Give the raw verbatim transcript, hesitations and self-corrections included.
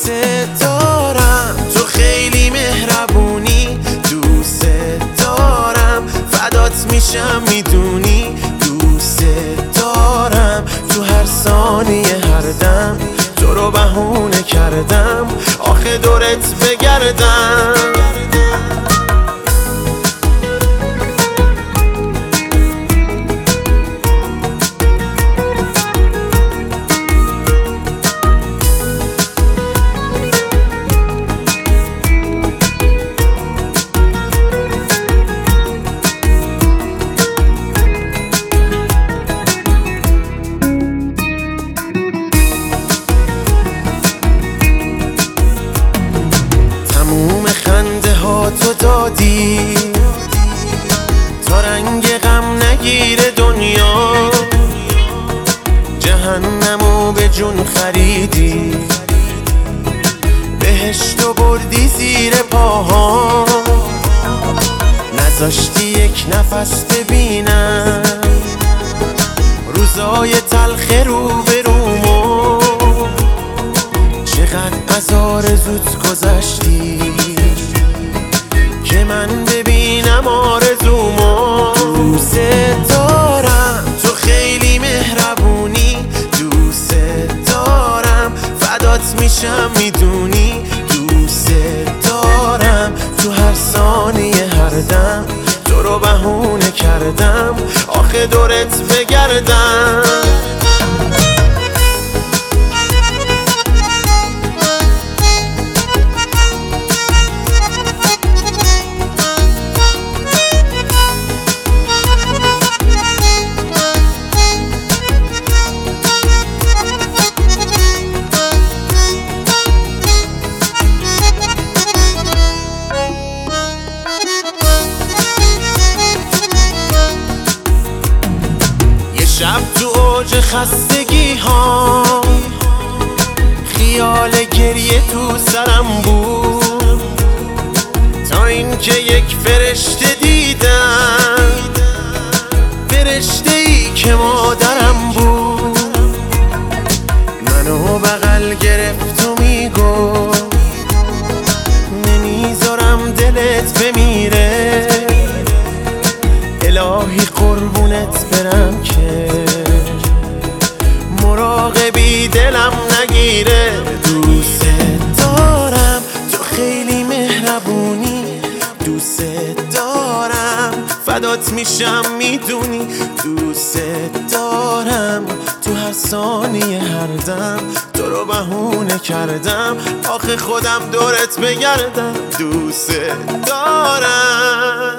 دوست دارم، تو خیلی مهربونی، دوست دارم، فدات میشم میدونی، دوست دارم، تو هر ثانیه هر دم تو رو بهونه کردم آخه دورت بگردم. تموم خنده ها تو دادی تا رنگ غم نگیره دنیا، جهنمو به جون خریدی، بهشتو بردی زیر پاها، نذاشتی یک نفس ببینم روزای تلخ رو به رومو، چقدر از آرزوت گذشتی که من ببینم آرزومو. دوست دارم، تو خیلی مهربونی، دوست دارم، فدات میشم میدونی، دوست دارم، تو هر ثانیه هر دم تو رو بهونه کردم آخه دورت بگردم. شب تو اوج خستگی ها خیال گریه تو سرم بود، تا اینکه یک فرشته دیدم، فرشته ای که مادرم بود، منو بغل گرفت و میگفت نمیذارم دلت بمیره، الهی قربونت برم که مراقبی دلم نگیره. دوست دارم، تو خیلی مهربونی، دوست دارم، فدات میشم میدونی، دوست دارم، تو هر ثانیه هر دم تو رو بهونه کردم آخه خودم دورت بگردم. دوست دارم.